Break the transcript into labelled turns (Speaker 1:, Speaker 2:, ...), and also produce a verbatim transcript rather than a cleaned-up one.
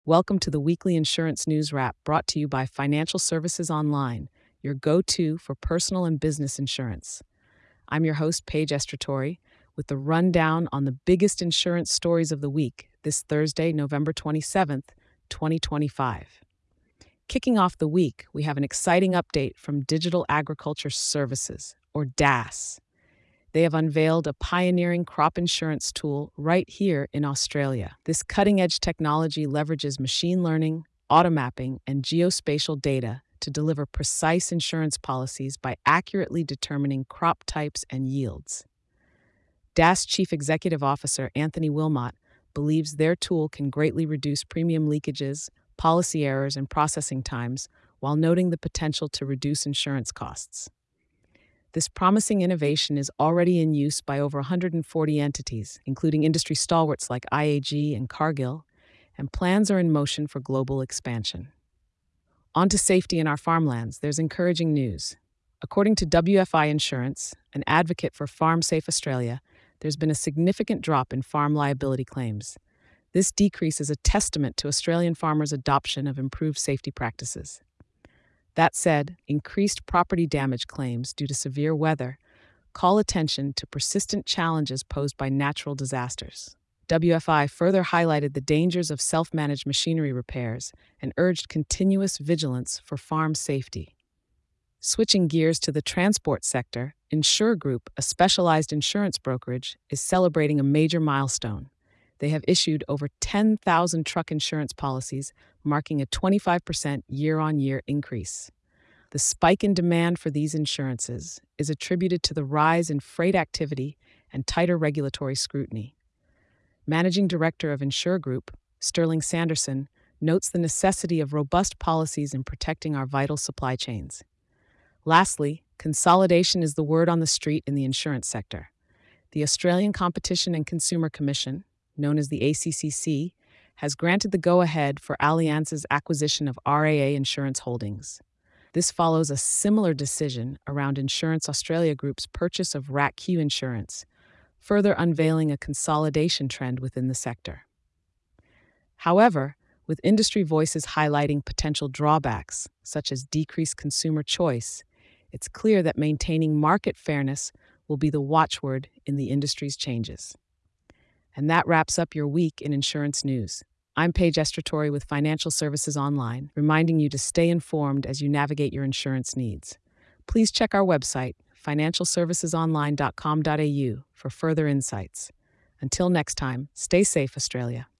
Speaker 1: Welcome to the weekly insurance news wrap brought to you by Financial Services Online, your go to for personal and business insurance. I'm your host, Paige Estratori, with the rundown on the biggest insurance stories of the week this Thursday, November twenty-seventh, twenty twenty-five. Kicking off the week, we have an exciting update from Digital Agriculture Services, or D A S. They have unveiled a pioneering crop insurance tool right here in Australia. This cutting edge technology leverages machine learning, automapping, and geospatial data to deliver precise insurance policies by accurately determining crop types and yields. D A S Chief Executive Officer Anthony Wilmot believes their tool can greatly reduce premium leakages, policy errors, and processing times, while noting the potential to reduce insurance costs. This promising innovation is already in use by over one hundred forty entities, including industry stalwarts like I A G and Cargill, and plans are in motion for global expansion. On to safety in our farmlands, there's encouraging news. According to W F I Insurance, an advocate for Farm Safe Australia, there's been a significant drop in farm liability claims. This decrease is a testament to Australian farmers' adoption of improved safety practices. That said, increased property damage claims due to severe weather call attention to persistent challenges posed by natural disasters. W F I further highlighted the dangers of self-managed machinery repairs and urged continuous vigilance for farm safety. Switching gears to the transport sector, Insure Group, a specialized insurance brokerage, is celebrating a major milestone. They have issued over ten thousand truck insurance policies, marking a twenty-five percent year-on-year increase. The spike in demand for these insurances is attributed to the rise in freight activity and tighter regulatory scrutiny. Managing Director of Insure Group, Sterling Sanderson, notes the necessity of robust policies in protecting our vital supply chains. Lastly, consolidation is the word on the street in the insurance sector. The Australian Competition and Consumer Commission, known as the A C C C, has granted the go-ahead for Allianz's acquisition of R A A Insurance Holdings. This follows a similar decision around Insurance Australia Group's purchase of R A C Q Insurance, further unveiling a consolidation trend within the sector. However, with industry voices highlighting potential drawbacks, such as decreased consumer choice, it's clear that maintaining market fairness will be the watchword in the industry's changes. And that wraps up your week in insurance news. I'm Paige Estratori with Financial Services Online, reminding you to stay informed as you navigate your insurance needs. Please check our website, financial services online dot com dot a u, for further insights. Until next time, stay safe, Australia.